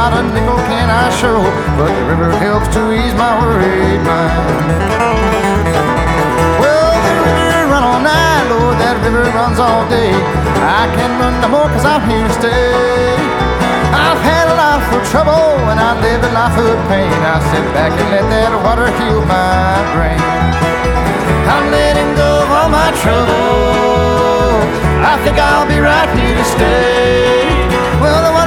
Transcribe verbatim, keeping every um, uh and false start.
not a nickel can I show, but the river helps to ease my worried mind. Well, the river run all night, Lord, that river runs all day. I can't run no more cause I'm here to stay. I've had a life of trouble and I lived a life of pain. I sit back and let that water heal my brain. I'm letting go of all my trouble. I think I'll be right here to stay. Well, the water